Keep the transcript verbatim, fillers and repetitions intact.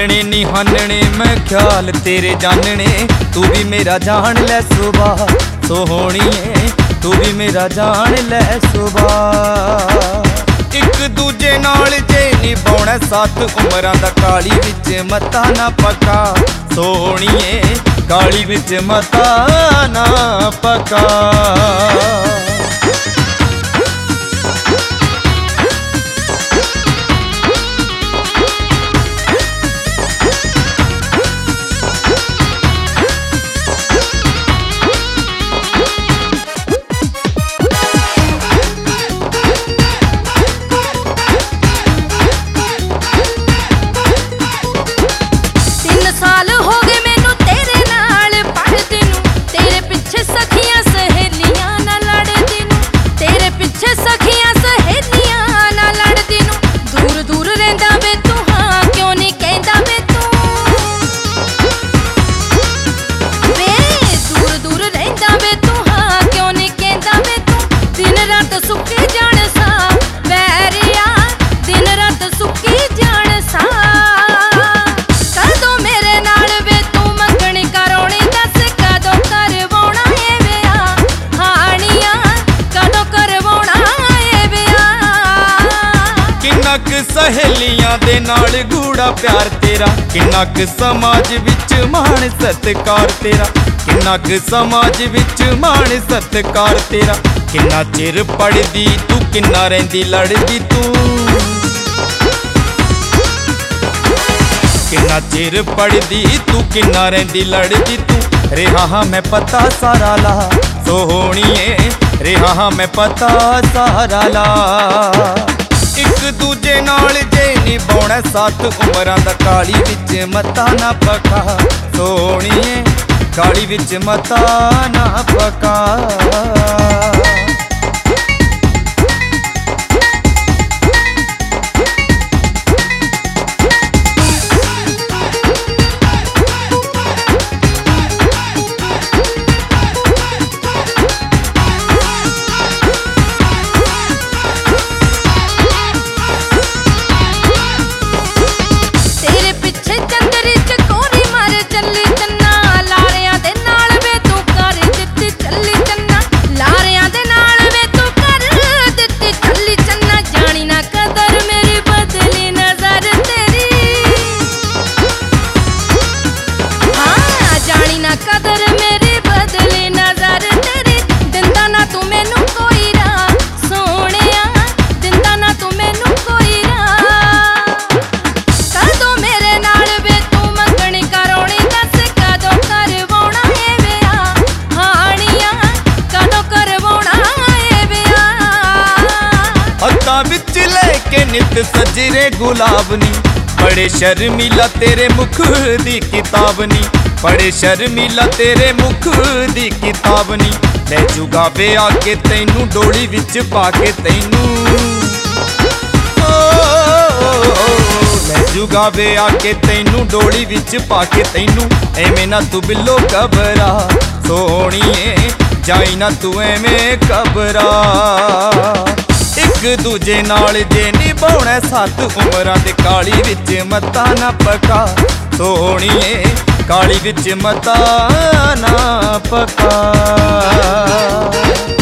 हानने नी हानने मैं ख्याल तेरे जानने, तू भी मेरा जान ले सुबह सोहणीए, तू भी मेरा जान ले सुबह। एक दूजे नाल जे निभाउणा साथ उमरां दा, काली विच मता ना पका सोहणीए, काली विच मता ना पका। सहेलियां दे नाल गूढ़ा प्यार तेरा, किन्ना क समाज विच मान सत्कार तेरा, किन्ना क समाज विच मान सत्कार तेरा। किन्ना चिर पढ़दी तू, किन्ना रहिंदी लड़दी तू, किन्ना चिर पढ़दी तू, किन्ना रहिंदी लड़दी तू। रेहा हां मैं पता सारा ला सोहणीए, रेहा हां मैं पता सारा ला। एक दूजे नाल जे निभाउणा साथ उमरां दा, काली विच मता ना पका सोहणीए, काली विच मता ना पका। कदर मेरी बदली नजर तेरी, दिंदा ना तू मैनू कोई राह सोहणिया, दिंदा ना तू मैनू कोई राह। कदों मेरे नाल वे तू मंगणी कराउणी, दस कदों करवाउणा ए विआह, हाणिया कदों करवाउणा ए विआह। हत्थां विच लेके नित सजरे गुलाब नी, बड़े शर्मीला तेरे मुख दी किताब नी, बड़े शर्मीला तेरे मुख दी किताब नी। लै जुगा वे आके तैनू डोली विच पाके तैनू, लै जुगा वे आके तैनू डोली विच पाके तैनू। एवें ना तू बिल्लो घबरा सोहणीए, जाई ना तू एवें घबरा। एक दूजे नाल जे निभाउणा साथ उमरां दे, काली विच मता ना पका सोहणीए, काली विच मता ना पका।